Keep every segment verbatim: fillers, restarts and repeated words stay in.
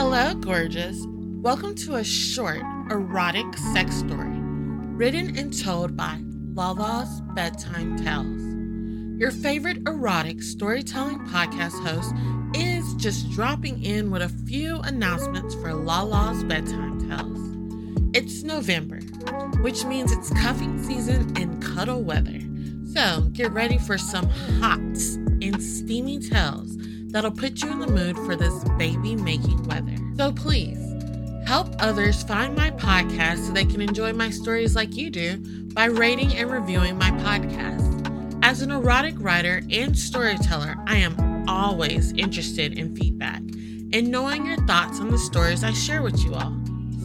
Hello, gorgeous. Welcome to a short, erotic sex story, written and told by Lala's Bedtime Tales. Your favorite erotic storytelling podcast host is just dropping in with a few announcements for Lala's Bedtime Tales. It's November, which means it's cuffing season and cuddle weather. So get ready for some hot and steamy tales that'll put you in the mood for this baby-making weather. So please, help others find my podcast so they can enjoy my stories like you do by rating and reviewing my podcast. As an erotic writer and storyteller, I am always interested in feedback and knowing your thoughts on the stories I share with you all.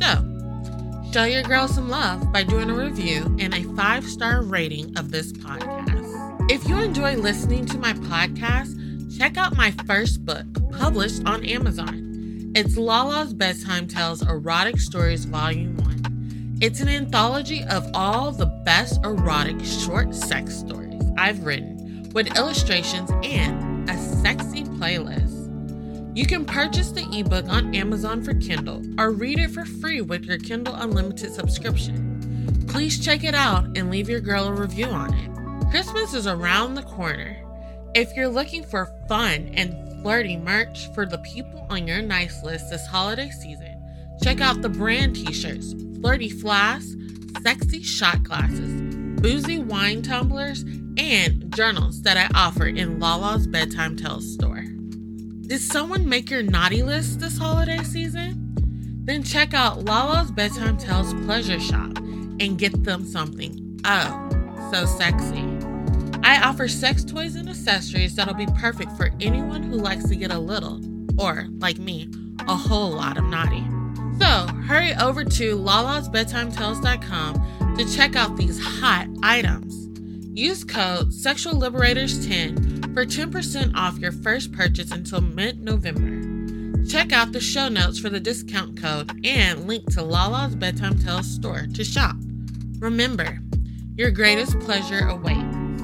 So, show your girl some love by doing a review and a five-star rating of this podcast. If you enjoy listening to my podcast, check out my first book, published on Amazon. It's Lala's Bedtime Tales Erotic Stories Volume one. It's an anthology of all the best erotic short sex stories I've written, with illustrations and a sexy playlist. You can purchase the ebook on Amazon for Kindle or read it for free with your Kindle Unlimited subscription. Please check it out and leave your girl a review on it. Christmas is around the corner. If you're looking for fun and flirty merch for the people on your nice list this holiday season, check out the brand t-shirts, flirty flasks, sexy shot glasses, boozy wine tumblers, and journals that I offer in Lala's Bedtime Tales store. Did someone make your naughty list this holiday season? Then check out Lala's Bedtime Tales Pleasure Shop and get them something oh so sexy. I offer sex toys and accessories that'll be perfect for anyone who likes to get a little, or, like me, a whole lot of naughty. So, hurry over to lalas bedtime tales dot com to check out these hot items. Use code sexual liberators ten for ten percent off your first purchase until mid-November. Check out the show notes for the discount code and link to Lala's Bedtime Tales store to shop. Remember, your greatest pleasure awaits.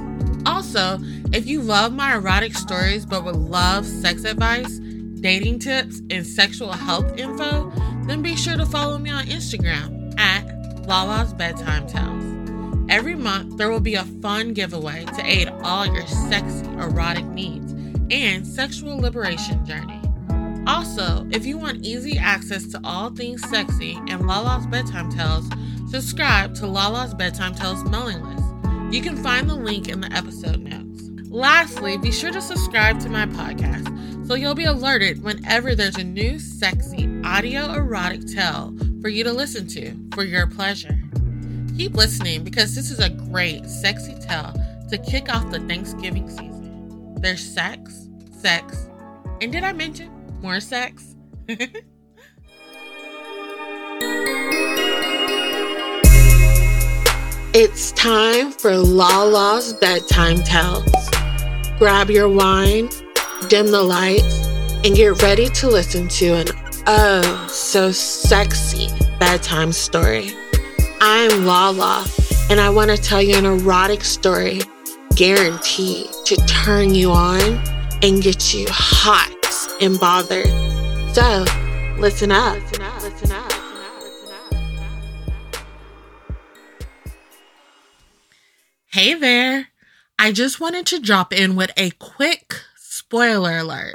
Also, if you love my erotic stories but would love sex advice, dating tips, and sexual health info, then be sure to follow me on Instagram at Lala's Bedtime Tales. Every month, there will be a fun giveaway to aid all your sexy erotic needs and sexual liberation journey. Also, if you want easy access to all things sexy and Lala's Bedtime Tales, subscribe to Lala's Bedtime Tales mailing list. You can find the link in the episode notes. Lastly, be sure to subscribe to my podcast so you'll be alerted whenever there's a new sexy audio erotic tale for you to listen to for your pleasure. Keep listening because this is a great sexy tale to kick off the Thanksgiving season. There's sex, sex, and did I mention more sex? It's time for Lala's Bedtime Tales. Grab your wine, dim the lights, and get ready to listen to an oh so sexy bedtime story. I'm Lala, and I want to tell you an erotic story guaranteed to turn you on and get you hot and bothered. So, listen up. Listen up. Listen up. Hey there, I just wanted to drop in with a quick spoiler alert.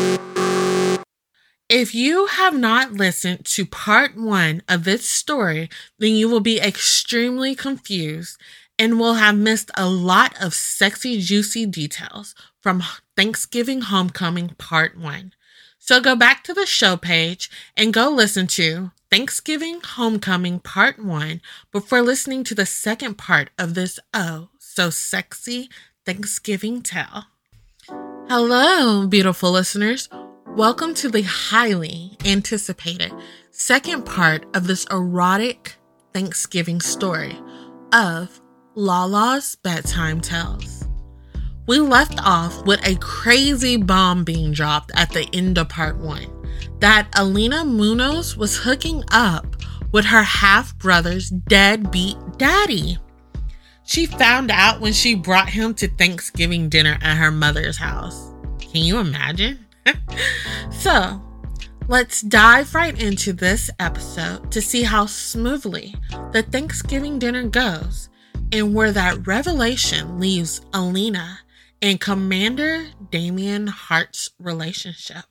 If you have not listened to part one of this story, then you will be extremely confused and will have missed a lot of sexy, juicy details from Thanksgiving Homecoming part one. So go back to the show page and go listen to Thanksgiving Homecoming part one before listening to the second part of this oh so sexy Thanksgiving tale. Hello, beautiful listeners. Welcome to the highly anticipated second part of this erotic Thanksgiving story of Lala's Bedtime Tales. We left off with a crazy bomb being dropped at the end of part one that Alina Munoz was hooking up with her half-brother's deadbeat daddy. She found out when she brought him to Thanksgiving dinner at her mother's house. Can you imagine? So, Let's dive right into this episode to see how smoothly the Thanksgiving dinner goes and where that revelation leaves Alina and Commander Damien Hart's relationship.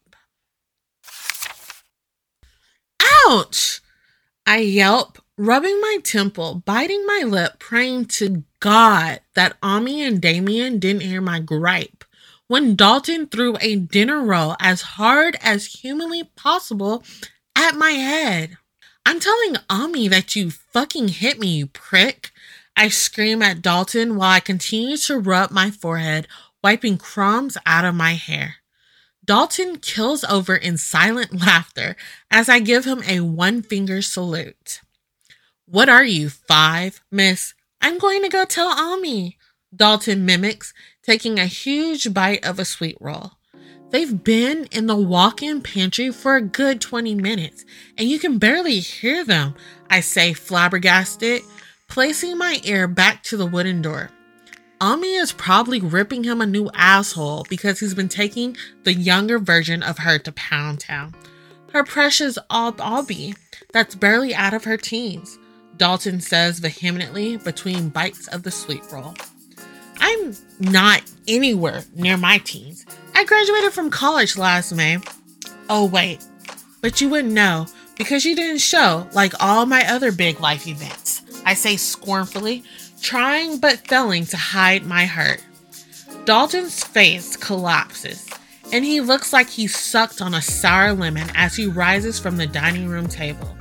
Ouch! I yelp, rubbing my temple, biting my lip, praying to God that Ami and Damien didn't hear my gripe when Dalton threw a dinner roll as hard as humanly possible at my head. I'm telling Ami that you fucking hit me, you prick. I scream at Dalton while I continue to rub my forehead, wiping crumbs out of my hair. Dalton kills over in silent laughter as I give him a one-finger salute. What are you, five, miss? I'm going to go tell Ami, Dalton mimics, taking a huge bite of a sweet roll. They've been in the walk-in pantry for a good twenty minutes, and you can barely hear them, I say, flabbergasted, placing my ear back to the wooden door. Ami is probably ripping him a new asshole because he's been taking the younger version of her to Pound Town. Her precious Albie that's barely out of her teens, Dalton says vehemently between bites of the sweet roll. I'm not anywhere near my teens. I graduated from college last May. Oh, wait. But you wouldn't know because you didn't show like all my other big life events, I say scornfully, trying but failing to hide my hurt. Dalton's face collapses, and he looks like he sucked on a sour lemon as he rises from the dining room table.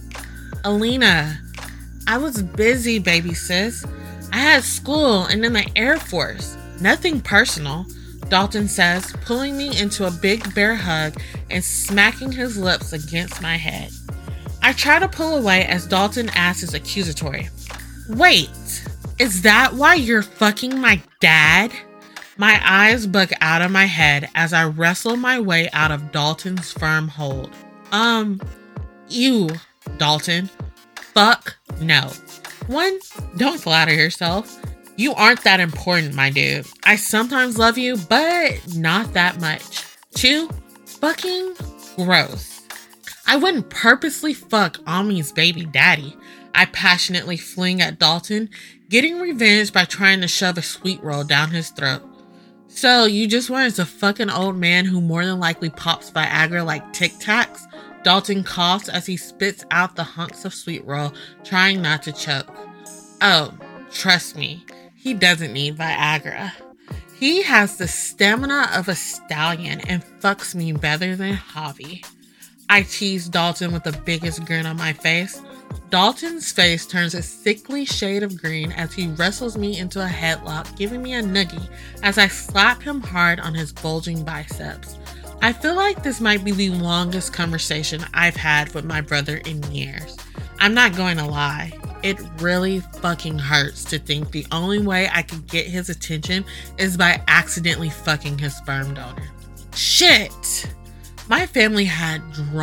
Alina, I was busy, baby sis. I had school and then the Air Force. Nothing personal, Dalton says, pulling me into a big bear hug and smacking his lips against my head. I try to pull away as Dalton asks accusatory. Wait, is that why you're fucking my dad? My eyes bug out of my head as I wrestle my way out of Dalton's firm hold. Um, you, Dalton. Fuck no. One, don't flatter yourself. You aren't that important, my dude. I sometimes love you, but not that much. Two, fucking gross. I wouldn't purposely fuck Ami's baby daddy, I passionately fling at Dalton, getting revenge by trying to shove a sweet roll down his throat. So, you just wanted to fuck an old man who more than likely pops Viagra like Tic Tacs? Dalton coughs as he spits out the hunks of sweet roll, trying not to choke. Oh, trust me, he doesn't need Viagra. He has the stamina of a stallion and fucks me better than Javi. I tease Dalton with the biggest grin on my face. Dalton's face turns a sickly shade of green as he wrestles me into a headlock, giving me a noogie as I slap him hard on his bulging biceps. I feel like this might be the longest conversation I've had with my brother in years. I'm not going to lie. It really fucking hurts to think the only way I could get his attention is by accidentally fucking his sperm donor. Shit! My family had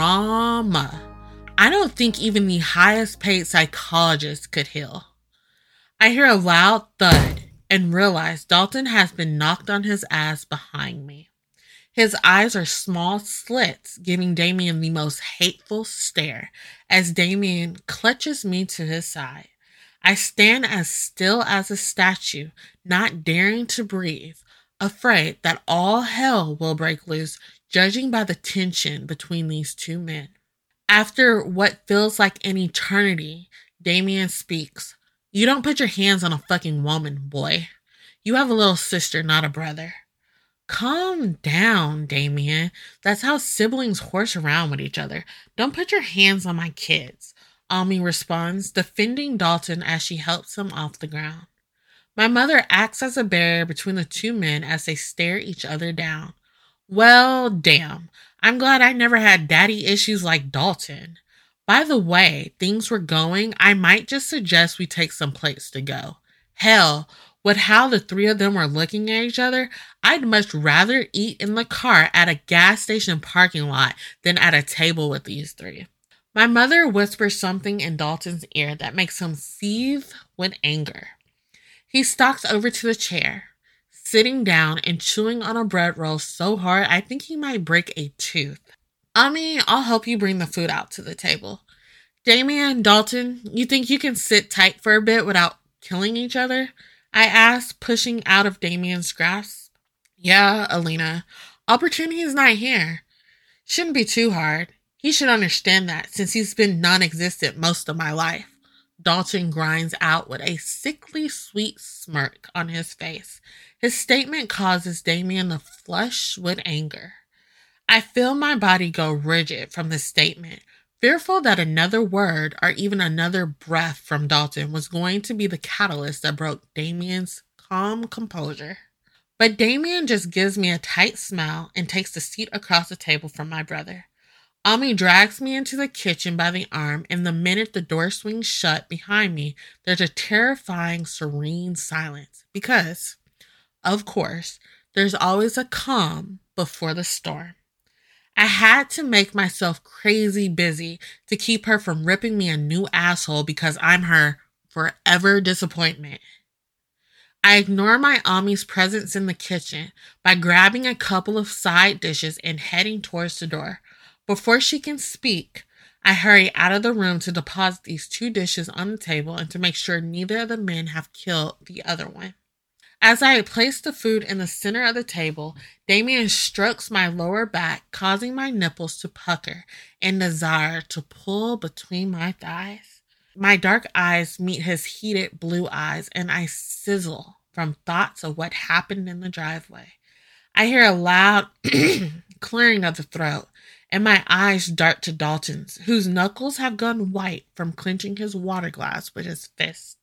drama. I don't think even the highest paid psychologist could heal. I hear a loud thud and realize Dalton has been knocked on his ass behind me. His eyes are small slits, giving Damien the most hateful stare as Damien clutches me to his side. I stand as still as a statue, not daring to breathe, afraid that all hell will break loose, judging by the tension between these two men. After what feels like an eternity, Damien speaks. You don't put your hands on a fucking woman, boy. You have a little sister, not a brother. Calm down, Damien. That's how siblings horse around with each other. Don't put your hands on my kids, Ami responds, defending Dalton as she helps him off the ground. My mother acts as a barrier between the two men as they stare each other down. Well, damn. I'm glad I never had daddy issues like Dalton. By the way, things were going, I might just suggest we take some place to go. Hell, with how the three of them were looking at each other, I'd much rather eat in the car at a gas station parking lot than at a table with these three. My mother whispers something in Dalton's ear that makes him seethe with anger. He stalks over to the chair, sitting down and chewing on a bread roll so hard I think he might break a tooth. Ami, I'll help you bring the food out to the table. Damien, Dalton, you think you can sit tight for a bit without killing each other? I asked, pushing out of Damien's grasp. Yeah, Alina. Opportunity is not here. Shouldn't be too hard. He should understand that since he's been non-existent most of my life. Dalton grinds out with a sickly sweet smirk on his face. His statement causes Damien to flush with anger. I feel my body go rigid from this statement, fearful that another word or even another breath from Dalton was going to be the catalyst that broke Damien's calm composure. But Damien just gives me a tight smile and takes the seat across the table from my brother. Ami drags me into the kitchen by the arm, and the minute the door swings shut behind me, there's a terrifying, serene silence. Because, of course, there's always a calm before the storm. I had to make myself crazy busy to keep her from ripping me a new asshole because I'm her forever disappointment. I ignore my Ami's presence in the kitchen by grabbing a couple of side dishes and heading towards the door. Before she can speak, I hurry out of the room to deposit these two dishes on the table and to make sure neither of the men have killed the other one. As I place the food in the center of the table, Damien strokes my lower back, causing my nipples to pucker and desire to pull between my thighs. My dark eyes meet his heated blue eyes, and I sizzle from thoughts of what happened in the driveway. I hear a loud clearing of the throat, and my eyes dart to Dalton's, whose knuckles have gone white from clenching his water glass with his fist.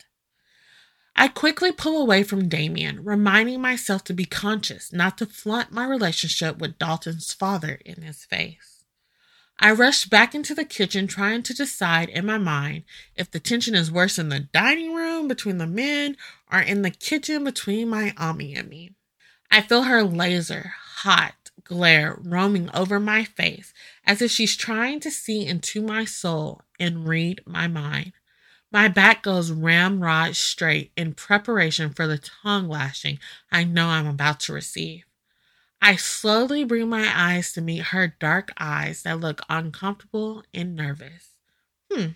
I quickly pull away from Damien, reminding myself to be conscious not to flaunt my relationship with Dalton's father in his face. I rush back into the kitchen, trying to decide in my mind if the tension is worse in the dining room between the men or in the kitchen between my Ami and me. I feel her laser, hot glare roaming over my face as if she's trying to see into my soul and read my mind. My back goes ramrod straight in preparation for the tongue lashing I know I'm about to receive. I slowly bring my eyes to meet her dark eyes that look uncomfortable and nervous. Hmm.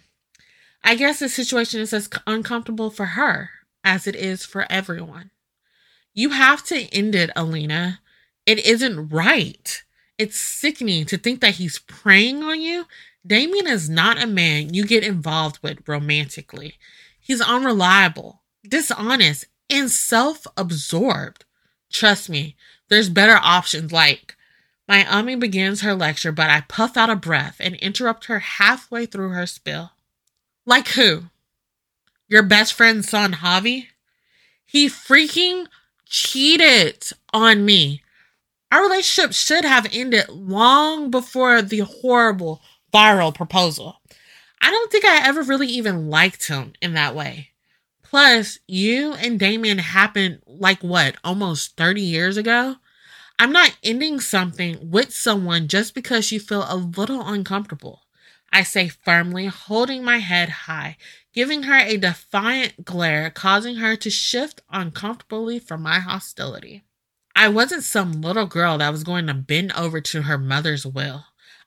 I guess the situation is as uncomfortable for her as it is for everyone. You have to end it, Alina. It isn't right. It's sickening to think that he's preying on you. Damien is not a man you get involved with romantically. He's unreliable, dishonest, and self-absorbed. Trust me, there's better options like... My Ami begins her lecture, but I puff out a breath and interrupt her halfway through her spiel. Like who? Your best friend's son, Javi? He freaking cheated on me. Our relationship should have ended long before the horrible viral proposal. I don't think I ever really even liked him in that way. Plus, you and Damien happened like what, almost thirty years ago? I'm not ending something with someone just because you feel a little uncomfortable. I say firmly, holding my head high, giving her a defiant glare, causing her to shift uncomfortably from my hostility. I wasn't some little girl that was going to bend over to her mother's will.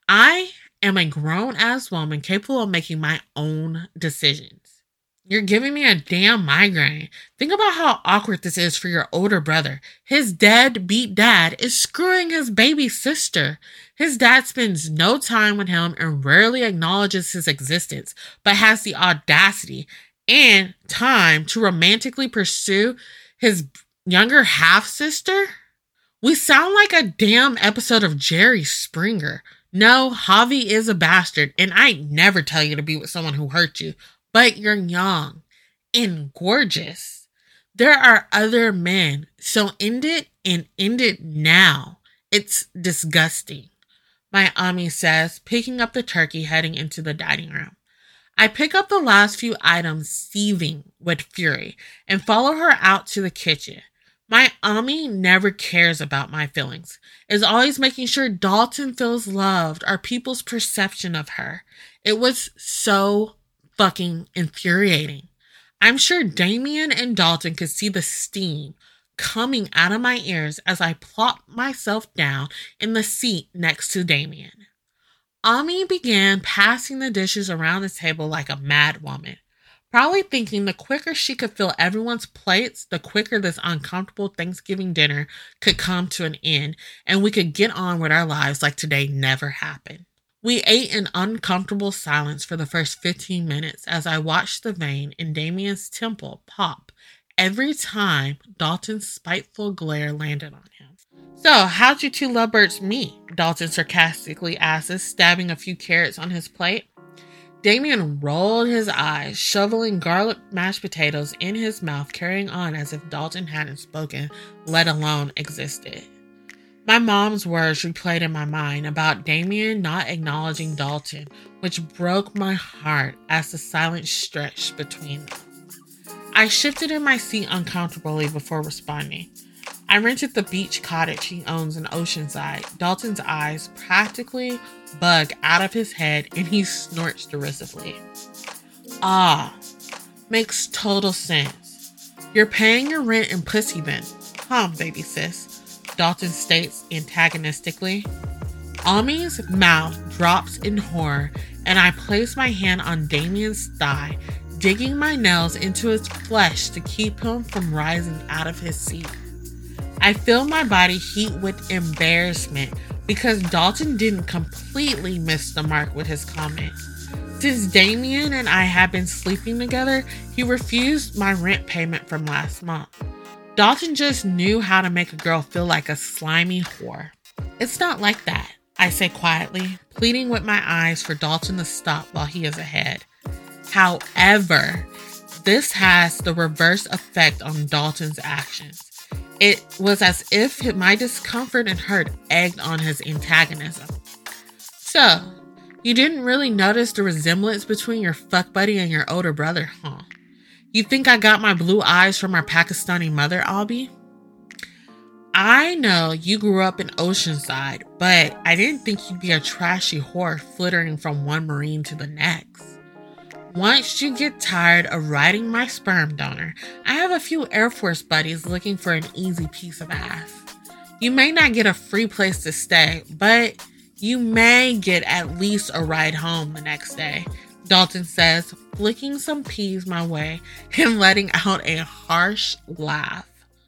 I am a grown-ass woman capable of making my own decisions. You're giving me a damn migraine. Think about how awkward this is for your older brother. His deadbeat dad is screwing his baby sister. His dad spends no time with him and rarely acknowledges his existence, but has the audacity and time to romantically pursue his younger half-sister? We sound like a damn episode of Jerry Springer. No, Javi is a bastard, and I'd never tell you to be with someone who hurt you. But you're young and gorgeous. There are other men, so end it and end it now. It's disgusting, my Ami says, picking up the turkey, heading into the dining room. I pick up the last few items, seething with fury, and follow her out to the kitchen. My Ami never cares about my feelings, is always making sure Dalton feels loved or people's perception of her. It was so fucking infuriating. I'm sure Damien and Dalton could see the steam coming out of my ears as I plop myself down in the seat next to Damien. Ami began passing the dishes around the table like a mad woman, probably thinking the quicker she could fill everyone's plates, the quicker this uncomfortable Thanksgiving dinner could come to an end and we could get on with our lives like today never happened. We ate in uncomfortable silence for the first fifteen minutes as I watched the vein in Damien's temple pop every time Dalton's spiteful glare landed on him. So, how'd you two lovebirds meet? Dalton sarcastically asks, stabbing a few carrots on his plate. Damien rolled his eyes, shoveling garlic mashed potatoes in his mouth, carrying on as if Dalton hadn't spoken, let alone existed. My mom's words replayed in my mind about Damien not acknowledging Dalton, which broke my heart as the silence stretched between them. I shifted in my seat uncomfortably before responding. I rented the beach cottage he owns in Oceanside. Dalton's eyes practically bug out of his head and he snorts derisively. Ah, makes total sense. You're paying your rent in Pussy Bin, huh, baby sis? Dalton states antagonistically. Ami's mouth drops in horror and I place my hand on Damien's thigh, digging my nails into his flesh to keep him from rising out of his seat. I feel my body heat with embarrassment because Dalton didn't completely miss the mark with his comment. Since Damien and I had been sleeping together, he refused my rent payment from last month. Dalton just knew how to make a girl feel like a slimy whore. It's not like that, I say quietly, pleading with my eyes for Dalton to stop while he is ahead. However, this has the reverse effect on Dalton's actions. It was as if my discomfort and hurt egged on his antagonism. So, you didn't really notice the resemblance between your fuck buddy and your older brother, huh? You think I got my blue eyes from our Pakistani mother, Albie? I know you grew up in Oceanside, but I didn't think you'd be a trashy whore flittering from one Marine to the next. Once you get tired of riding my sperm donor, I have a few Air Force buddies looking for an easy piece of ass. You may not get a free place to stay, but you may get at least a ride home the next day, Dalton says, flicking some peas my way and letting out a harsh laugh.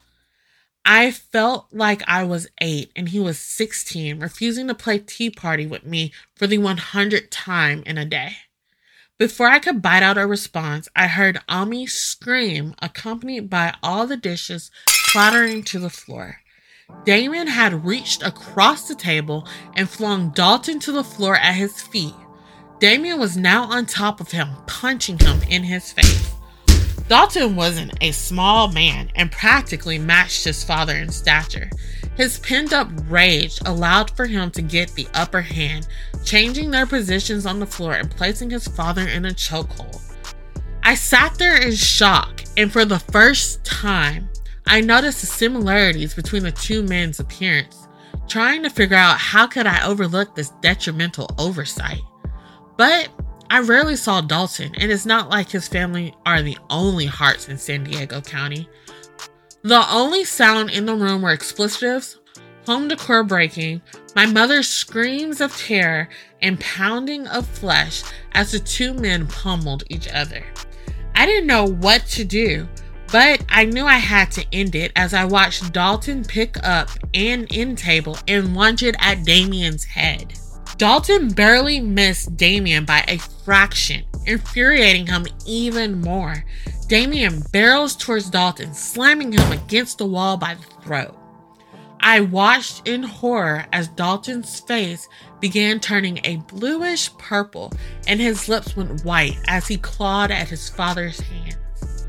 I felt like I was eight and he was sixteen, refusing to play Tea Party with me for the one hundredth time in a day. Before I could bite out a response, I heard Ami scream, accompanied by all the dishes clattering to the floor. Damien had reached across the table and flung Dalton to the floor at his feet. Damien was now on top of him, punching him in his face. Dalton wasn't a small man and practically matched his father in stature. His pent-up rage allowed for him to get the upper hand, changing their positions on the floor and placing his father in a chokehold. I sat there in shock, and for the first time, I noticed the similarities between the two men's appearance, trying to figure out how could I overlook this detrimental oversight. But I rarely saw Dalton, and it's not like his family are the only hearts in San Diego County. The only sound in the room were explicitives, home decor breaking, my mother's screams of terror, and pounding of flesh as the two men pummeled each other. I didn't know what to do, but I knew I had to end it as I watched Dalton pick up an end table and launch it at Damien's head. Dalton barely missed Damien by a fraction, infuriating him even more. Damien barrels towards Dalton, slamming him against the wall by the throat. I watched in horror as Dalton's face began turning a bluish purple and his lips went white as he clawed at his father's hands.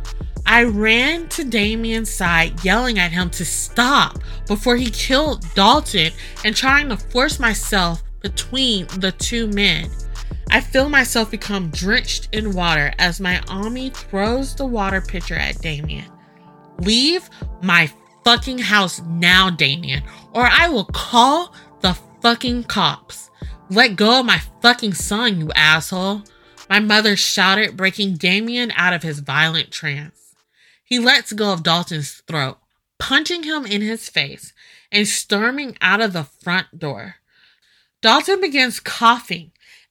I ran to Damien's side, yelling at him to stop before he killed Dalton and trying to force myself between the two men. I feel myself become drenched in water as my Ami throws the water pitcher at Damien. Leave my fucking house now, Damien, or I will call the fucking cops. Let go of my fucking son, you asshole. My mother shouted, breaking Damien out of his violent trance. He lets go of Dalton's throat, punching him in his face and storming out of the front door. Dalton begins coughing,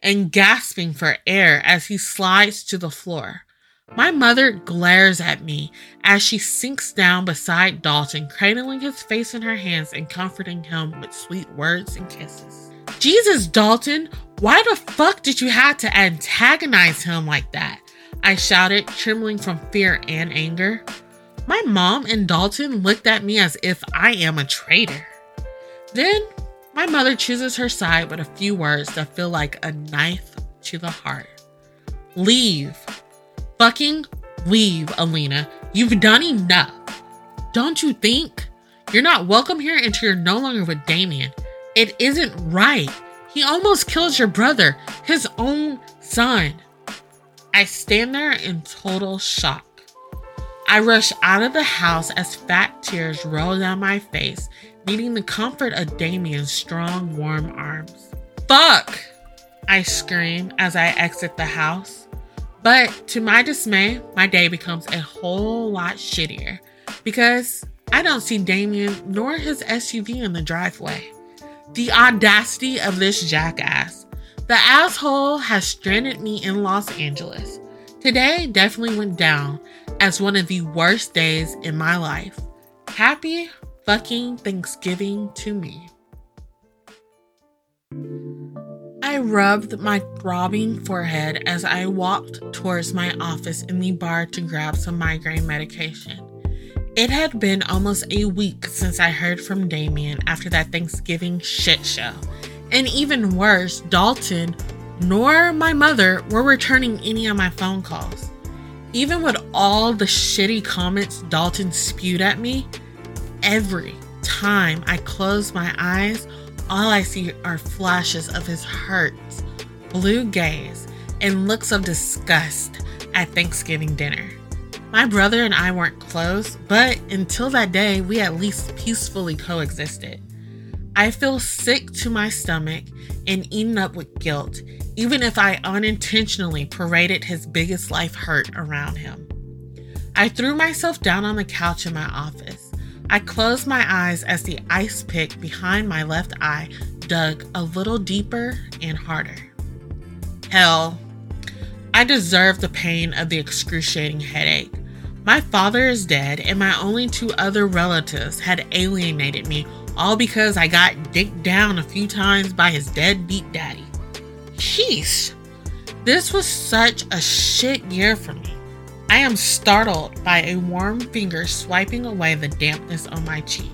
and gasping for air as he slides to the floor. My mother glares at me as she sinks down beside Dalton, cradling his face in her hands and comforting him with sweet words and kisses. Jesus, Dalton, why the fuck did you have to antagonize him like that? I shouted, trembling from fear and anger. My mom and Dalton looked at me as if I am a traitor. Then, my mother chooses her side with a few words that feel like a knife to the heart. Leave. Fucking leave, Alina. You've done enough. Don't you think? You're not welcome here until you're no longer with Damien. It isn't right. He almost killed your brother, his own son. I stand there in total shock. I rush out of the house as fat tears roll down my face, needing the comfort of Damien's strong, warm arms. Fuck! I scream as I exit the house. But to my dismay, my day becomes a whole lot shittier because I don't see Damien nor his S U V in the driveway. The audacity of this jackass. The asshole has stranded me in Los Angeles. Today definitely went down as one of the worst days in my life. Happy fucking Thanksgiving to me. I rubbed my throbbing forehead as I walked towards my office in the bar to grab some migraine medication. It had been almost a week since I heard from Damien after that Thanksgiving shit show. And even worse, Dalton nor my mother were returning any of my phone calls. Even with all the shitty comments Dalton spewed at me, every time I close my eyes, all I see are flashes of his hurt, blue gaze, and looks of disgust at Thanksgiving dinner. My brother and I weren't close, but until that day, we at least peacefully coexisted. I feel sick to my stomach and eaten up with guilt, even if I unintentionally paraded his biggest life hurt around him. I threw myself down on the couch in my office. I closed my eyes as the ice pick behind my left eye dug a little deeper and harder. Hell, I deserve the pain of the excruciating headache. My father is dead, and my only two other relatives had alienated me, all because I got dicked down a few times by his deadbeat daddy. Sheesh, this was such a shit year for me. I am startled by a warm finger swiping away the dampness on my cheek.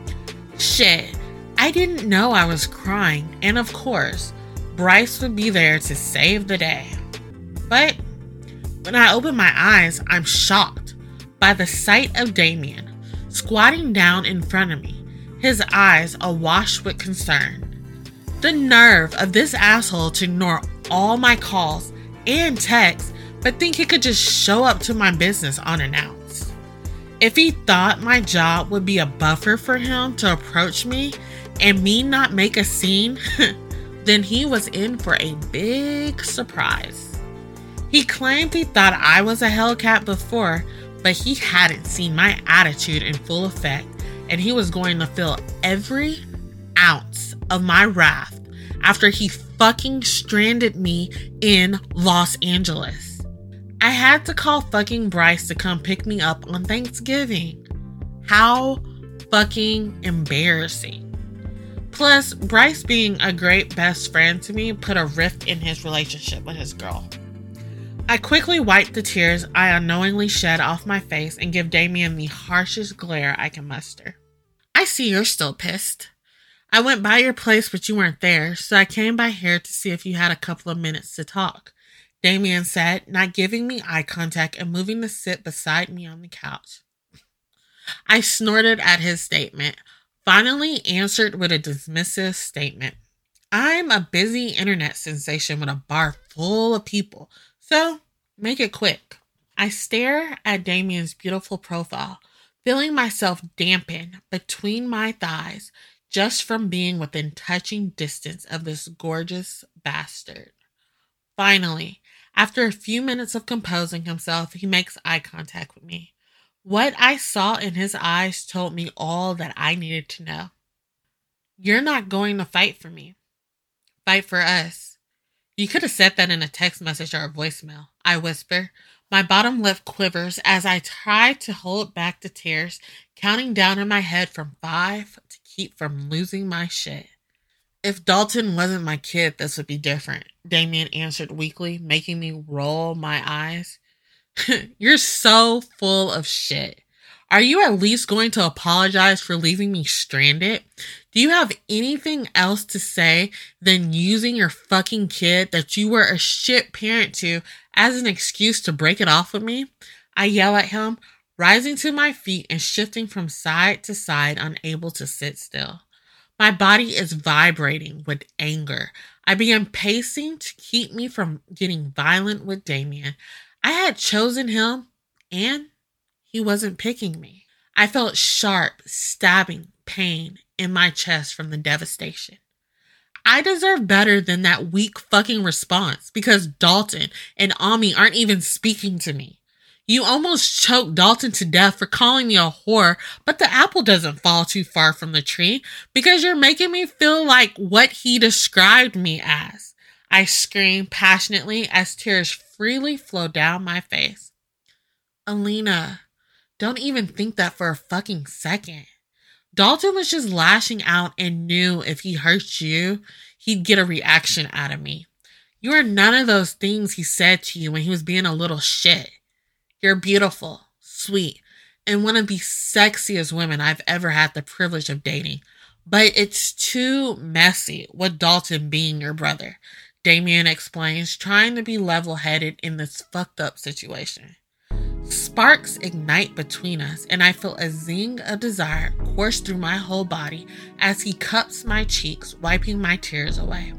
Shit, I didn't know I was crying, and of course, Bryce would be there to save the day. But when I open my eyes, I'm shocked by the sight of Damien squatting down in front of me, his eyes awash with concern. The nerve of this asshole to ignore all my calls and texts but think he could just show up to my business unannounced. If he thought my job would be a buffer for him to approach me and me not make a scene, then he was in for a big surprise. He claimed he thought I was a Hellcat before, but he hadn't seen my attitude in full effect, and he was going to feel every ounce of my wrath after he fucking stranded me in Los Angeles. I had to call fucking Bryce to come pick me up on Thanksgiving. How fucking embarrassing. Plus, Bryce being a great best friend to me put a rift in his relationship with his girl. I quickly wiped the tears I unknowingly shed off my face and give Damien the harshest glare I can muster. I see you're still pissed. I went by your place, but you weren't there, so I came by here to see if you had a couple of minutes to talk, Damien said, not giving me eye contact and moving to sit beside me on the couch. I snorted at his statement, finally answered with a dismissive statement. I'm a busy internet sensation with a bar full of people, so make it quick. I stare at Damien's beautiful profile, feeling myself dampen between my thighs just from being within touching distance of this gorgeous bastard. Finally, after a few minutes of composing himself, he makes eye contact with me. What I saw in his eyes told me all that I needed to know. You're not going to fight for me. Fight for us. You could have said that in a text message or a voicemail, I whisper. My bottom lip quivers as I try to hold back the tears, counting down in my head from five to keep from losing my shit. If Dalton wasn't my kid, this would be different, Damien answered weakly, making me roll my eyes. You're so full of shit. Are you at least going to apologize for leaving me stranded? Do you have anything else to say than using your fucking kid that you were a shit parent to as an excuse to break it off with me? I yell at him, rising to my feet and shifting from side to side, unable to sit still. My body is vibrating with anger. I began pacing to keep me from getting violent with Damien. I had chosen him, and he wasn't picking me. I felt sharp, stabbing pain in my chest from the devastation. I deserve better than that weak fucking response because Dalton and Ami aren't even speaking to me. You almost choked Dalton to death for calling me a whore, but the apple doesn't fall too far from the tree because you're making me feel like what he described me as. I screamed passionately as tears freely flow down my face. Alina, don't even think that for a fucking second. Dalton was just lashing out and knew if he hurt you, he'd get a reaction out of me. You are none of those things he said to you when he was being a little shit. You're beautiful, sweet, and one of the sexiest women I've ever had the privilege of dating. But it's too messy with Dalton being your brother, Damien explains, trying to be level-headed in this fucked up situation. Sparks ignite between us, and I feel a zing of desire course through my whole body as he cups my cheeks, wiping my tears away.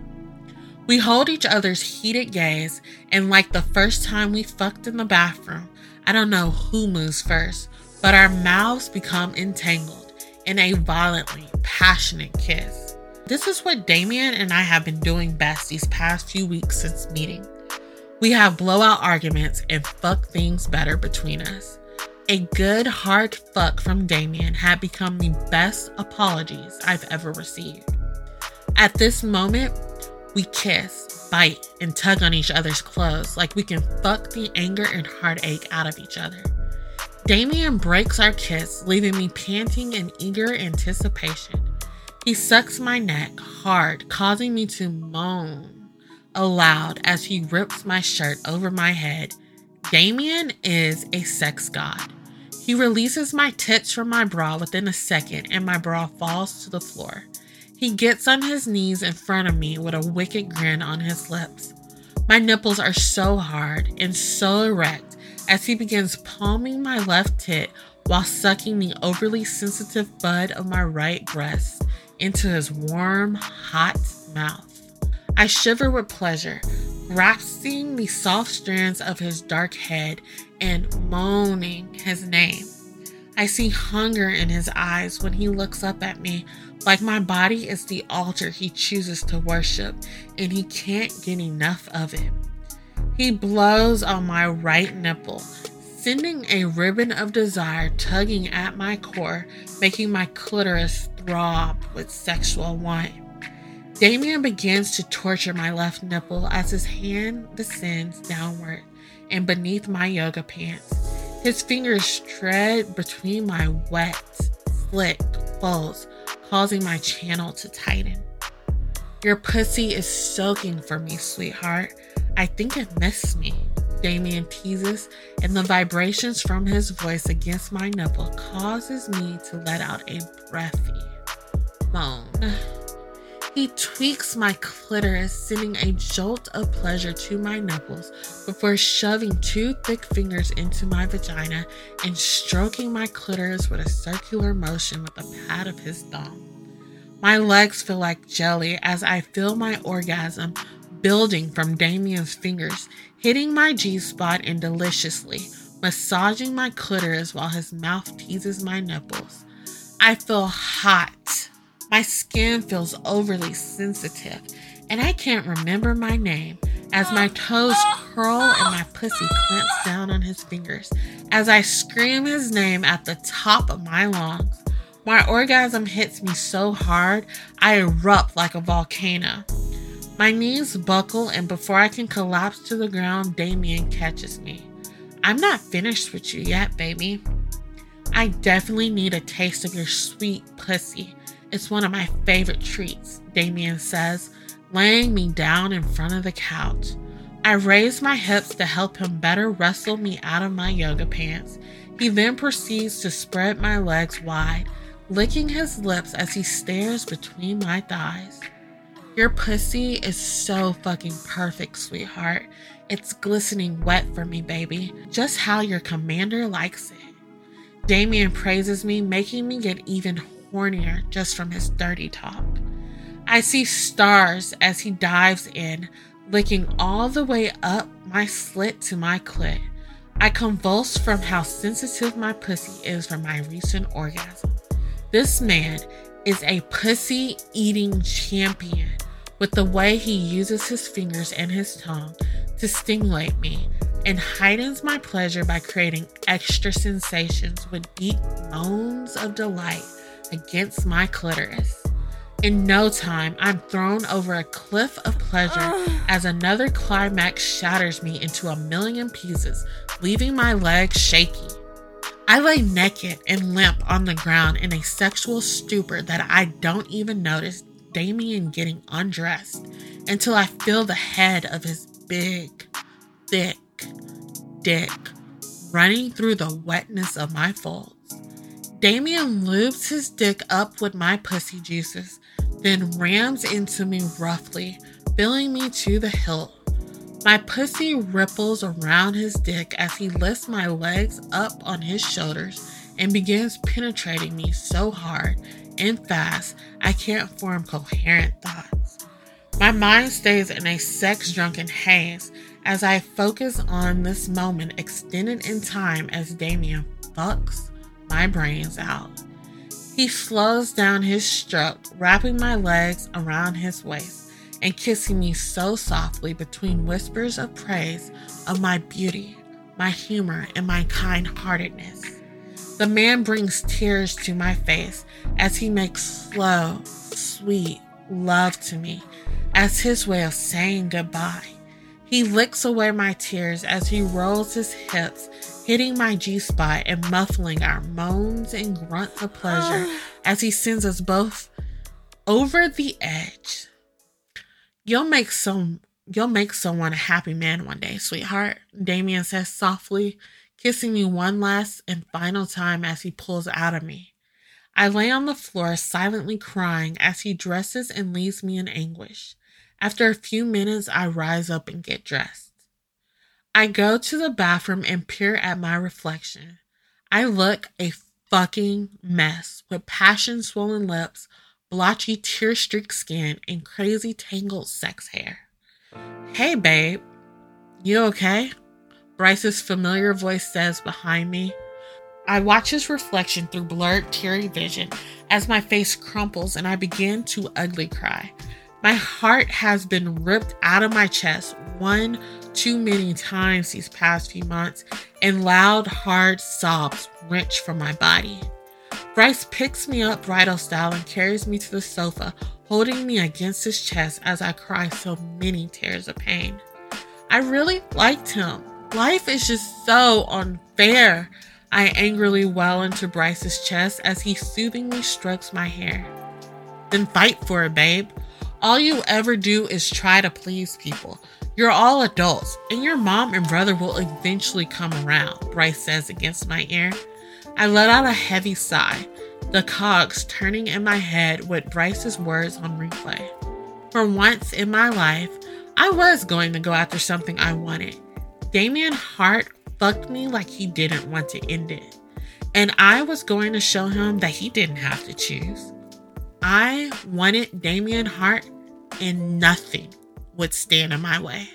We hold each other's heated gaze, and like the first time we fucked in the bathroom, I don't know who moves first, but our mouths become entangled in a violently passionate kiss. This is what Damien and I have been doing best these past few weeks since meeting. We have blowout arguments and fuck things better between us. A good hard fuck from Damien had become the best apologies I've ever received. At this moment, we kiss, bite, and tug on each other's clothes like we can fuck the anger and heartache out of each other. Damien breaks our kiss, leaving me panting in eager anticipation. He sucks my neck hard, causing me to moan aloud as he rips my shirt over my head. Damien is a sex god. He releases my tits from my bra within a second and my bra falls to the floor. He gets on his knees in front of me with a wicked grin on his lips. My nipples are so hard and so erect as he begins palming my left tit while sucking the overly sensitive bud of my right breast into his warm, hot mouth. I shiver with pleasure, grasping the soft strands of his dark head and moaning his name. I see hunger in his eyes when he looks up at me, like my body is the altar he chooses to worship and he can't get enough of it. He blows on my right nipple, sending a ribbon of desire tugging at my core, making my clitoris throb with sexual want. Damien begins to torture my left nipple as his hand descends downward and beneath my yoga pants. His fingers tread between my wet, slick folds, causing my channel to tighten. Your pussy is soaking for me, sweetheart. I think it missed me, Damien teases, and the vibrations from his voice against my nipple causes me to let out a breathy moan. He tweaks my clitoris, sending a jolt of pleasure to my nipples before shoving two thick fingers into my vagina and stroking my clitoris with a circular motion with the pad of his thumb. My legs feel like jelly as I feel my orgasm building from Damien's fingers, hitting my G-spot and deliciously massaging my clitoris while his mouth teases my nipples. I feel hot. My skin feels overly sensitive, and I can't remember my name as my toes curl and my pussy clamps down on his fingers as I scream his name at the top of my lungs. My orgasm hits me so hard, I erupt like a volcano. My knees buckle, and before I can collapse to the ground, Damien catches me. I'm not finished with you yet, baby. I definitely need a taste of your sweet pussy. It's one of my favorite treats, Damien says, laying me down in front of the couch. I raise my hips to help him better wrestle me out of my yoga pants. He then proceeds to spread my legs wide, licking his lips as he stares between my thighs. Your pussy is so fucking perfect, sweetheart. It's glistening wet for me, baby. Just how your commander likes it. Damien praises me, making me get even hornier just from his dirty talk. I see stars as he dives in, licking all the way up my slit to my clit. I convulse from how sensitive my pussy is from my recent orgasm. This man is a pussy-eating champion with the way he uses his fingers and his tongue to stimulate me and heightens my pleasure by creating extra sensations with deep moans of delight against my clitoris. In no time, I'm thrown over a cliff of pleasure as another climax shatters me into a million pieces, leaving my legs shaky. I lay naked and limp on the ground in a sexual stupor that I don't even notice Damien getting undressed until I feel the head of his big, thick dick running through the wetness of my folds. Damien lubes his dick up with my pussy juices, then rams into me roughly, filling me to the hilt. My pussy ripples around his dick as he lifts my legs up on his shoulders and begins penetrating me so hard and fast I can't form coherent thoughts. My mind stays in a sex-drunken haze as I focus on this moment extended in time as Damien fucks my brains out. He slows down his stroke, wrapping my legs around his waist and kissing me so softly between whispers of praise of my beauty, my humor, and my kind-heartedness. The man brings tears to my face as he makes slow, sweet love to me as his way of saying goodbye. He licks away my tears as he rolls his hips, hitting my G-spot and muffling our moans and grunts of pleasure as he sends us both over the edge. You'll make some, you'll make someone a happy man one day, sweetheart, Damien says softly, kissing me one last and final time as he pulls out of me. I lay on the floor silently crying as he dresses and leaves me in anguish. After a few minutes, I rise up and get dressed. I go to the bathroom and peer at my reflection. I look a fucking mess with passion-swollen lips, blotchy tear-streaked skin, and crazy tangled sex hair. Hey, babe. You okay? Bryce's familiar voice says behind me. I watch his reflection through blurred, teary vision as my face crumples and I begin to ugly cry. My heart has been ripped out of my chest one too many times these past few months, and loud, hard sobs wrench from my body. Bryce picks me up bridal style and carries me to the sofa, holding me against his chest as I cry so many tears of pain. I really liked him. Life is just so unfair. I angrily wail into Bryce's chest as he soothingly strokes my hair. Then fight for it, babe. All you ever do is try to please people. You're all adults, and your mom and brother will eventually come around, Bryce says against my ear. I let out a heavy sigh, the cogs turning in my head with Bryce's words on replay. For once in my life, I was going to go after something I wanted. Damien Hart fucked me like he didn't want to end it, and I was going to show him that he didn't have to choose. I wanted Damien Hart, and nothing would stand in my way.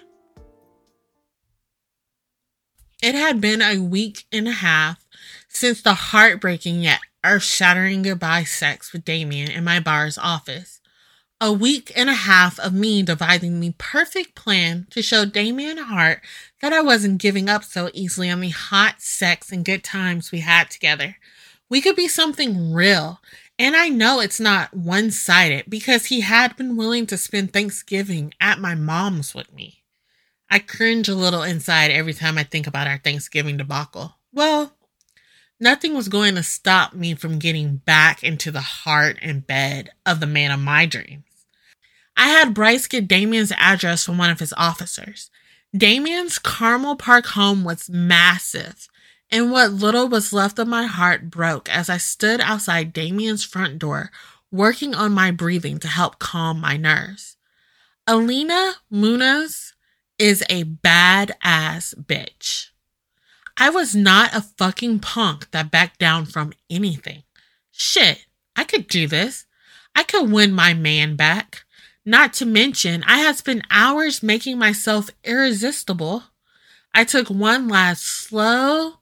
It had been a week and a half since the heartbreaking yet earth-shattering goodbye sex with Damien in my bar's office. A week and a half of me devising the perfect plan to show Damien Hart that I wasn't giving up so easily on the hot sex and good times we had together. We could be something real, And I know it's not one-sided because he had been willing to spend Thanksgiving at my mom's with me. I cringe a little inside every time I think about our Thanksgiving debacle. Well, nothing was going to stop me from getting back into the heart and bed of the man of my dreams. I had Bryce get Damien's address from one of his officers. Damien's Carmel Park home was massive, and what little was left of my heart broke as I stood outside Damien's front door, working on my breathing to help calm my nerves. Alina Munoz is a badass bitch. I was not a fucking punk that backed down from anything. Shit, I could do this. I could win my man back. Not to mention, I had spent hours making myself irresistible. I took one last slow,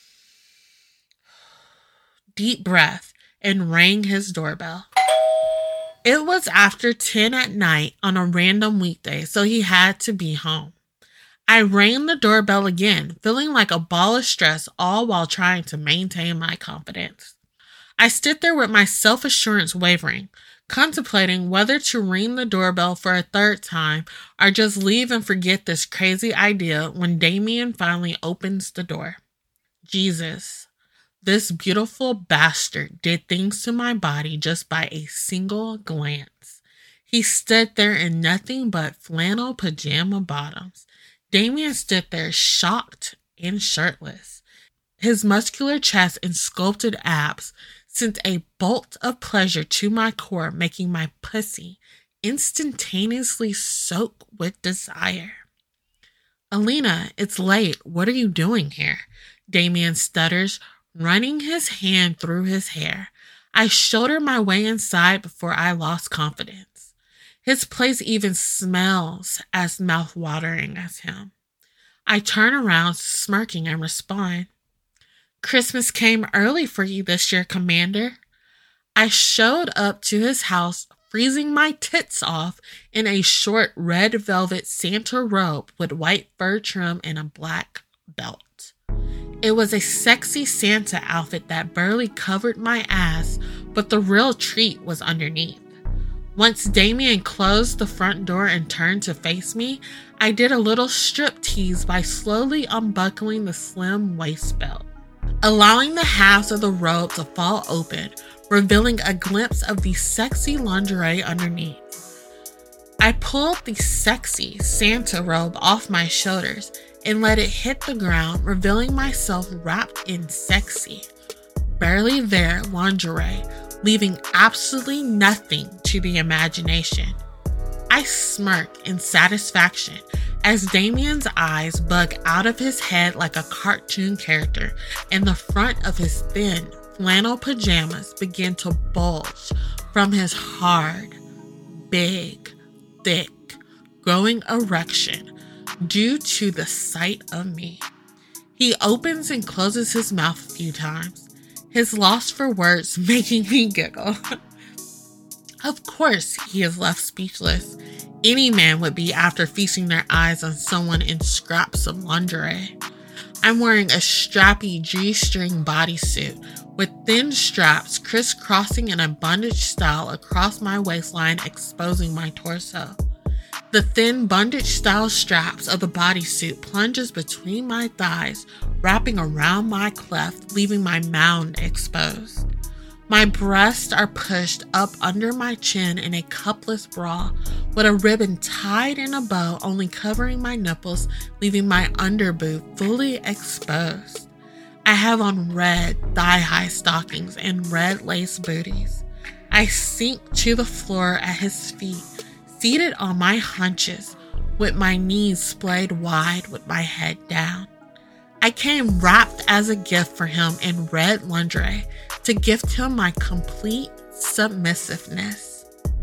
deep breath and rang his doorbell. It was after ten at night on a random weekday, so he had to be home. I rang the doorbell again, feeling like a ball of stress, all while trying to maintain my confidence. I stood there with my self-assurance wavering, contemplating whether to ring the doorbell for a third time or just leave and forget this crazy idea when Damien finally opens the door. Jesus, this beautiful bastard did things to my body just by a single glance. He stood there in nothing but flannel pajama bottoms. Damien stood there shocked and shirtless. His muscular chest and sculpted abs sent a bolt of pleasure to my core, making my pussy instantaneously soak with desire. Alina, it's late. What are you doing here? Damien stutters, running his hand through his hair. I shoulder my way inside before I lost confidence. His place even smells as mouth-watering as him. I turn around, smirking, and respond, Christmas came early for you this year, Commander. I showed up to his house, freezing my tits off in a short red velvet Santa robe with white fur trim and a black belt. It was a sexy Santa outfit that barely covered my ass, but the real treat was underneath. Once Damien closed the front door and turned to face me, I did a little strip tease by slowly unbuckling the slim waist belt, allowing the halves of the robe to fall open, revealing a glimpse of the sexy lingerie underneath. I pulled the sexy Santa robe off my shoulders and let it hit the ground, revealing myself wrapped in sexy, barely there lingerie, leaving absolutely nothing to the imagination. I smirk in satisfaction as Damien's eyes bug out of his head like a cartoon character, and the front of his thin flannel pajamas begin to bulge from his hard, big, thick, growing erection due to the sight of me. He opens and closes his mouth a few times, his loss for words making me giggle. Of course, he is left speechless. Any man would be after feasting their eyes on someone in scraps of lingerie. I'm wearing a strappy G-string bodysuit with thin straps crisscrossing in a bondage style across my waistline, exposing my torso. The thin bondage-style straps of the bodysuit plunges between my thighs, wrapping around my cleft, leaving my mound exposed. My breasts are pushed up under my chin in a cupless bra, with a ribbon tied in a bow only covering my nipples, leaving my underboob fully exposed. I have on red thigh-high stockings and red lace booties. I sink to the floor at his feet, seated on my haunches, with my knees splayed wide with my head down. I came wrapped as a gift for him in red lingerie to gift him my complete submissiveness.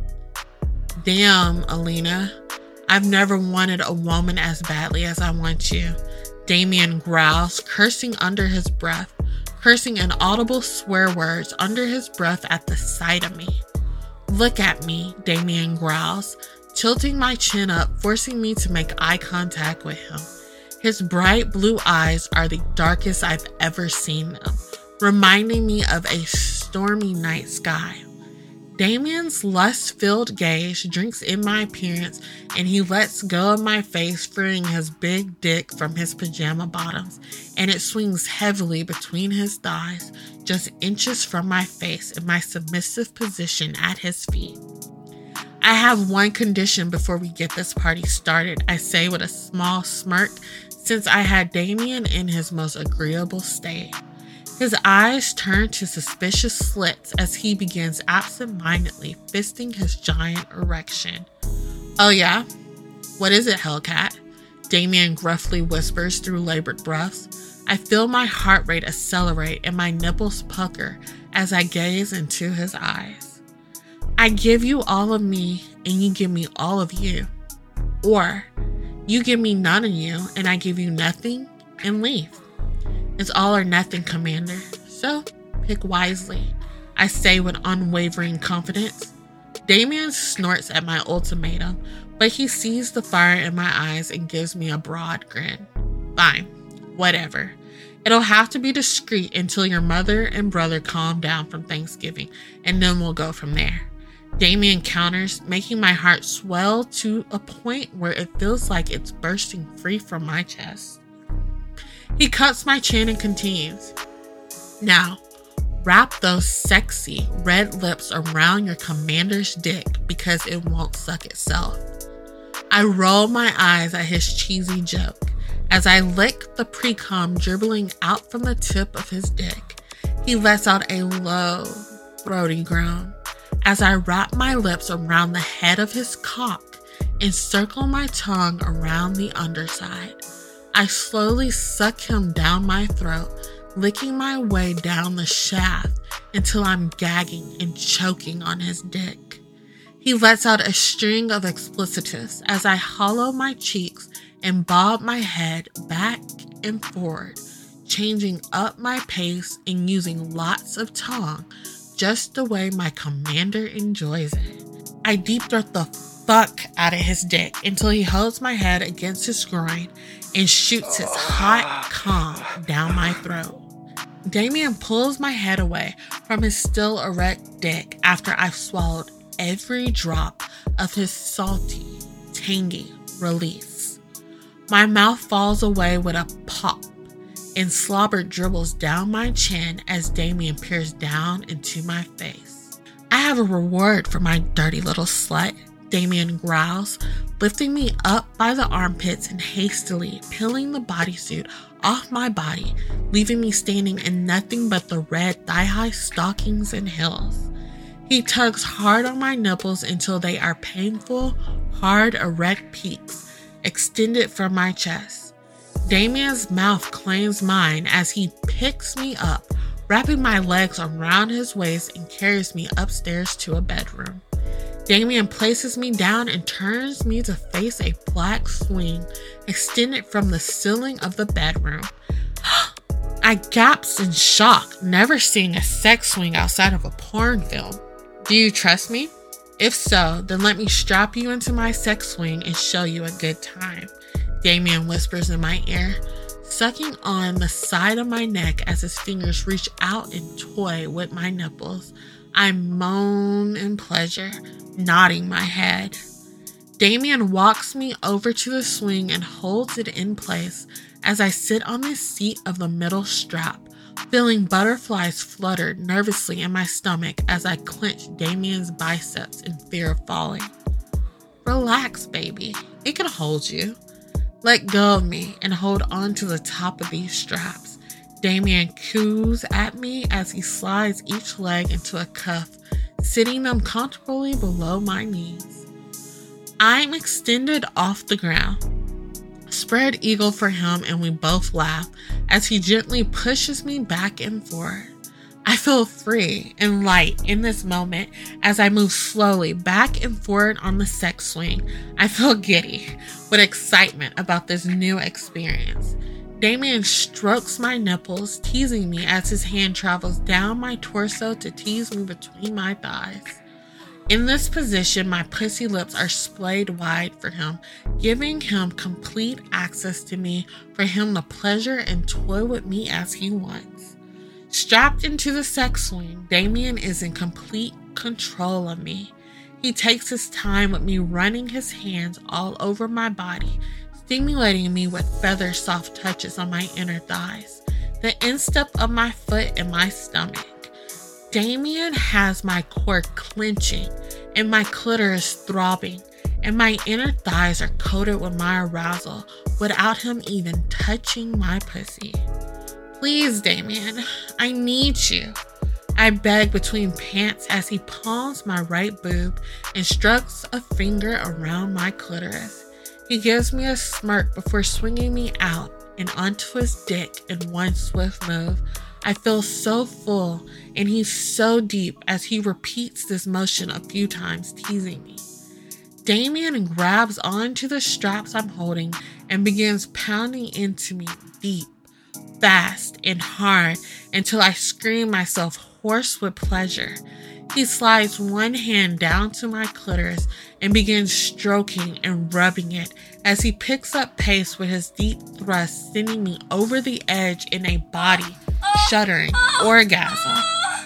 Damn, Alina, I've never wanted a woman as badly as I want you, Damien growls, cursing under his breath, cursing inaudible swear words under his breath at the sight of me. Look at me, Damien growls, tilting my chin up, forcing me to make eye contact with him. His bright blue eyes are the darkest I've ever seen them, reminding me of a stormy night sky. Damien's lust-filled gaze drinks in my appearance, and he lets go of my face, freeing his big dick from his pajama bottoms, and it swings heavily between his thighs, just inches from my face in my submissive position at his feet. I have one condition before we get this party started, I say with a small smirk, since I had Damien in his most agreeable state. His eyes turn to suspicious slits as he begins absent-mindedly fisting his giant erection. "Oh yeah? What is it, Hellcat?" Damien gruffly whispers through labored breaths. I feel my heart rate accelerate and my nipples pucker as I gaze into his eyes. "I give you all of me and you give me all of you. Or you give me none of you and I give you nothing and leave. It's all or nothing, Commander, so pick wisely," I say with unwavering confidence. Damien snorts at my ultimatum, but he sees the fire in my eyes and gives me a broad grin. "Fine, whatever. It'll have to be discreet until your mother and brother calm down from Thanksgiving, and then we'll go from there." Damien counters, making my heart swell to a point where it feels like it's bursting free from my chest. He cuts my chin and continues, "Now, wrap those sexy red lips around your commander's dick because it won't suck itself." I roll my eyes at his cheesy joke as I lick the pre-cum dribbling out from the tip of his dick. He lets out a low, throaty groan as I wrap my lips around the head of his cock and circle my tongue around the underside. I slowly suck him down my throat, licking my way down the shaft until I'm gagging and choking on his dick. He lets out a string of explicitives as I hollow my cheeks and bob my head back and forward, changing up my pace and using lots of tongue, just the way my commander enjoys it. I deep throat the fuck out of his dick until he holds my head against his groin and shoots his hot cum down my throat. Damien pulls my head away from his still erect dick after I've swallowed every drop of his salty, tangy release. My mouth falls away with a pop, and slobber dribbles down my chin as Damien peers down into my face. "I have a reward for my dirty little slut," Damien growls, lifting me up by the armpits and hastily peeling the bodysuit off my body, leaving me standing in nothing but the red thigh-high stockings and heels. He tugs hard on my nipples until they are painful, hard, erect peaks extended from my chest. Damien's mouth claims mine as he picks me up, wrapping my legs around his waist and carries me upstairs to a bedroom. Damien places me down and turns me to face a black swing extended from the ceiling of the bedroom. I gasp in shock, never seeing a sex swing outside of a porn film. "Do you trust me? If so, then let me strap you into my sex swing and show you a good time," Damien whispers in my ear, sucking on the side of my neck as his fingers reach out and toy with my nipples. I moan in pleasure, nodding my head. Damien walks me over to the swing and holds it in place as I sit on the seat of the middle strap, feeling butterflies flutter nervously in my stomach as I clench Damien's biceps in fear of falling. "Relax, baby. It can hold you. Let go of me and hold on to the top of these straps." Damien coos at me as he slides each leg into a cuff, sitting them comfortably below my knees. I'm extended off the ground, spread eagle for him, and we both laugh as he gently pushes me back and forth. I feel free and light in this moment as I move slowly back and forward on the sex swing. I feel giddy with excitement about this new experience. Damien strokes my nipples, teasing me as his hand travels down my torso to tease me between my thighs. In this position, my pussy lips are splayed wide for him, giving him complete access to me for him to pleasure and toy with me as he wants. Strapped into the sex swing, Damien is in complete control of me. He takes his time with me, running his hands all over my body, stimulating me with feather soft touches on my inner thighs, the instep of my foot and my stomach. Damien has my core clenching and my clitoris throbbing, and my inner thighs are coated with my arousal without him even touching my pussy. Please, Damien, I need you. I beg between pants as he palms my right boob and strokes a finger around my clitoris. He gives me a smirk before swinging me out and onto his dick in one swift move. I feel so full, and he's so deep as he repeats this motion a few times, teasing me. Damien grabs onto the straps I'm holding and begins pounding into me deep, fast, and hard until I scream myself hoarse with pleasure. He slides one hand down to my clitoris and begins stroking and rubbing it as he picks up pace with his deep thrust, sending me over the edge in a body shuddering orgasm.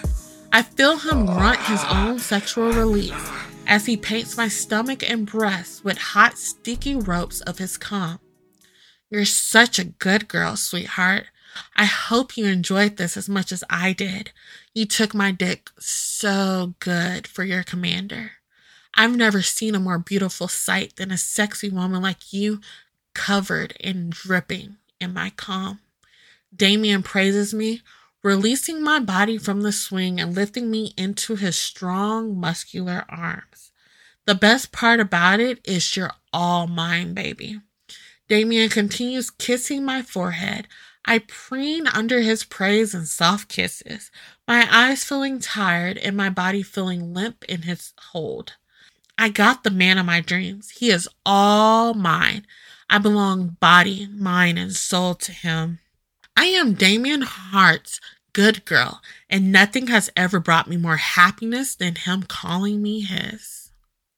I feel him grunt his own sexual release as he paints my stomach and breasts with hot, sticky ropes of his cum. You're such a good girl, sweetheart. I hope you enjoyed this as much as I did. You took my dick so good for your commander. I've never seen a more beautiful sight than a sexy woman like you covered and dripping in my cum. Damien praises me, releasing my body from the swing and lifting me into his strong, muscular arms. The best part about it is you're all mine, baby. Damien continues kissing my forehead. I preen under his praise and soft kisses, my eyes feeling tired and my body feeling limp in his hold. I got the man of my dreams. He is all mine. I belong body, mind, and soul to him. I am Damien Hart's good girl, and nothing has ever brought me more happiness than him calling me his.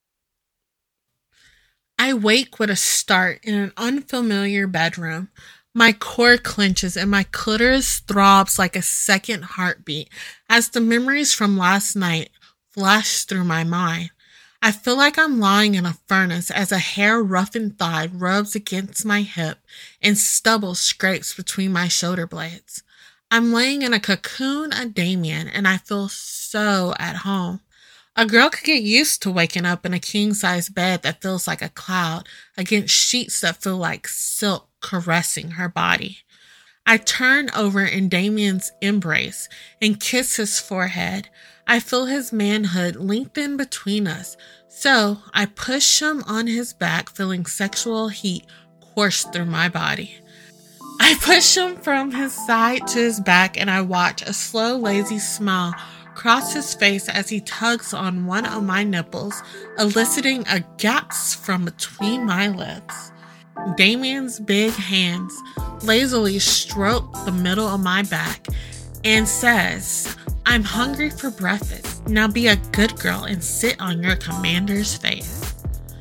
I wake with a start in an unfamiliar bedroom. My core clenches and my clitoris throbs like a second heartbeat as the memories from last night flash through my mind. I feel like I'm lying in a furnace as a hair-roughened thigh rubs against my hip and stubble scrapes between my shoulder blades. I'm laying in a cocoon of Damien and I feel so at home. A girl could get used to waking up in a king-size bed that feels like a cloud against sheets that feel like silk caressing her body. I turn over in Damien's embrace and kiss his forehead. I feel his manhood lengthen between us, so I push him on his back, feeling sexual heat course through my body. I push him from his side to his back and I watch a slow, lazy smile cross his face as he tugs on one of my nipples, eliciting a gasp from between my lips. Damien's big hands lazily stroke the middle of my back and says, I'm hungry for breakfast. Now be a good girl and sit on your commander's face.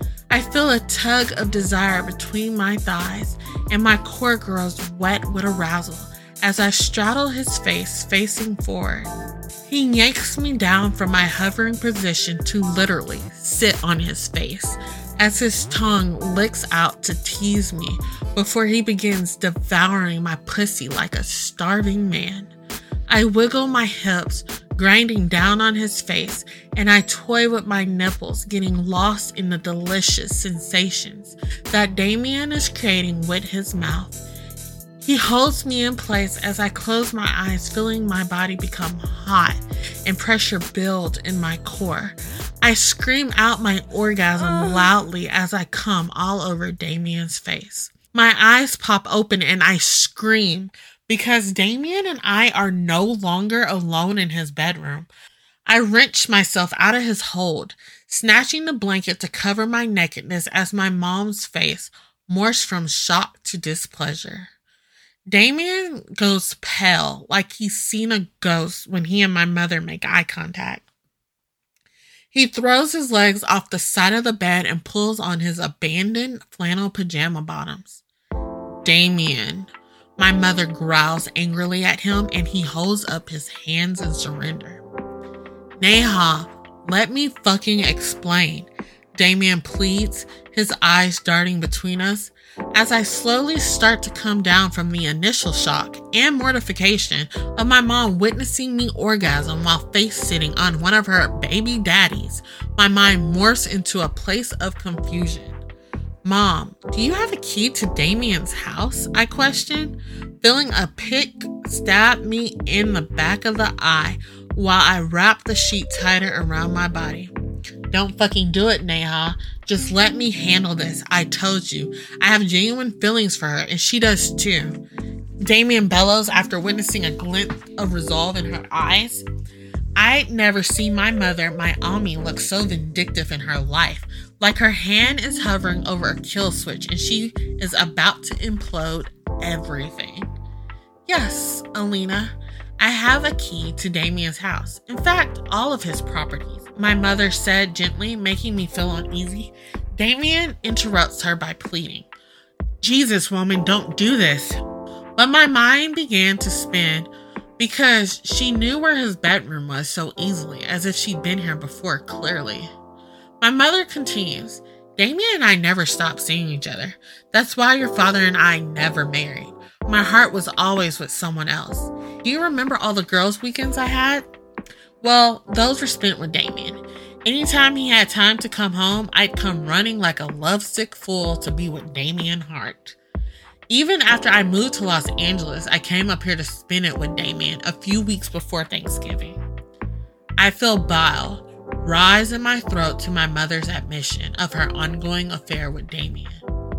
I feel a tug of desire between my thighs and my core grows wet with arousal as I straddle his face facing forward. He yanks me down from my hovering position to literally sit on his face as his tongue licks out to tease me before he begins devouring my pussy like a starving man. I wiggle my hips, grinding down on his face, and I toy with my nipples, getting lost in the delicious sensations that Damien is creating with his mouth. He holds me in place as I close my eyes, feeling my body become hot and pressure build in my core. I scream out my orgasm loudly as I come all over Damien's face. My eyes pop open and I scream because Damien and I are no longer alone in his bedroom. I wrench myself out of his hold, snatching the blanket to cover my nakedness as my mom's face morphs from shock to displeasure. Damien goes pale, like he's seen a ghost when he and my mother make eye contact. He throws his legs off the side of the bed and pulls on his abandoned flannel pajama bottoms. Damien. My mother growls angrily at him and he holds up his hands in surrender. Neha, let me fucking explain, Damien pleads, his eyes darting between us. As I slowly start to come down from the initial shock and mortification of my mom witnessing me orgasm while face-sitting on one of her baby daddies, my mind morphs into a place of confusion. Mom, do you have a key to Damien's house? I question, feeling a pick stab me in the back of the eye while I wrap the sheet tighter around my body. Don't fucking do it, Neha. Just let me handle this. I told you. I have genuine feelings for her, and she does too. Damien bellows after witnessing a glint of resolve in her eyes. I'd never seen my mother, my Ami, look so vindictive in her life. Like her hand is hovering over a kill switch and she is about to implode everything. Yes, Alina, I have a key to Damien's house. In fact, all of his properties, my mother said gently, making me feel uneasy. Damien interrupts her by pleading, Jesus, woman, don't do this. But my mind began to spin because she knew where his bedroom was so easily, as if she'd been here before, clearly. My mother continues, Damien and I never stopped seeing each other. That's why your father and I never married. My heart was always with someone else. Do you remember all the girls' weekends I had? Well, those were spent with Damien. Anytime he had time to come home, I'd come running like a lovesick fool to be with Damien Hart. Even after I moved to Los Angeles, I came up here to spend it with Damien a few weeks before Thanksgiving. I feel bile rise in my throat to my mother's admission of her ongoing affair with Damien.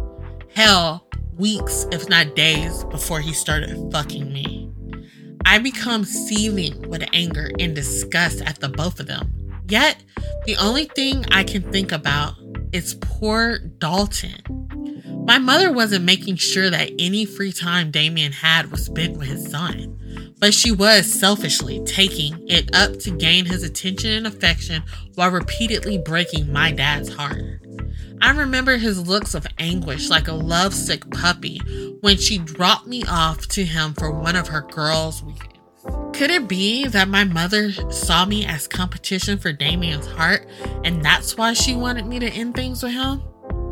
Hell, weeks, if not days, before he started fucking me. I become seething with anger and disgust at the both of them. Yet, the only thing I can think about is poor Dalton. My mother wasn't making sure that any free time Damien had was spent with his son, but she was selfishly taking it up to gain his attention and affection while repeatedly breaking my dad's heart. I remember his looks of anguish like a lovesick puppy when she dropped me off to him for one of her girls' weekends. Could it be that my mother saw me as competition for Damien's heart and that's why she wanted me to end things with him?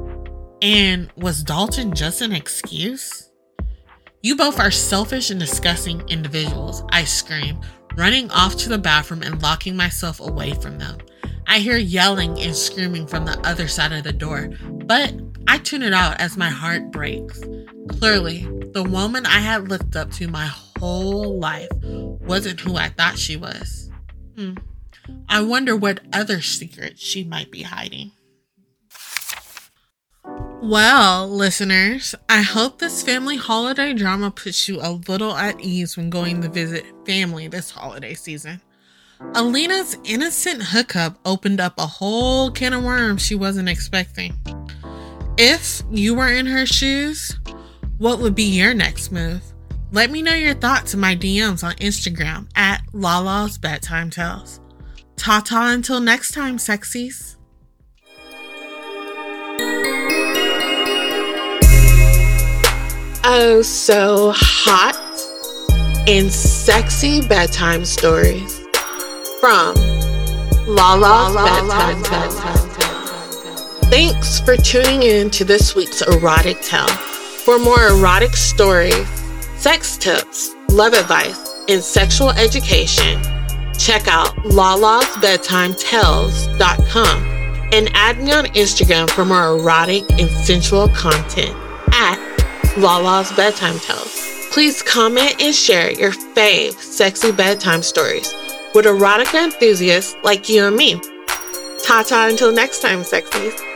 And was Dalton just an excuse? You both are selfish and disgusting individuals, I scream, running off to the bathroom and locking myself away from them. I hear yelling and screaming from the other side of the door, but I tune it out as my heart breaks. Clearly, the woman I had looked up to my whole life wasn't who I thought she was. Hmm. I wonder what other secrets she might be hiding. Well, listeners, I hope this family holiday drama puts you a little at ease when going to visit family this holiday season. Alina's innocent hookup opened up a whole can of worms she wasn't expecting. If you were in her shoes, what would be your next move? Let me know your thoughts in my D Ms on Instagram at Lala's Bedtime Tales. Ta-ta until next time, sexies. Oh, so hot and sexy bedtime stories from Lala's Bedtime Tales. Thanks for tuning in to this week's erotic tale. For more erotic stories, sex tips, love advice, and sexual education, check out lalas bedtime tales dot com and add me on Instagram for more erotic and sensual content at Lala's Bedtime Tales. Please comment and share your fave sexy bedtime stories with erotica enthusiasts like you and me. Ta-ta until next time, sexies.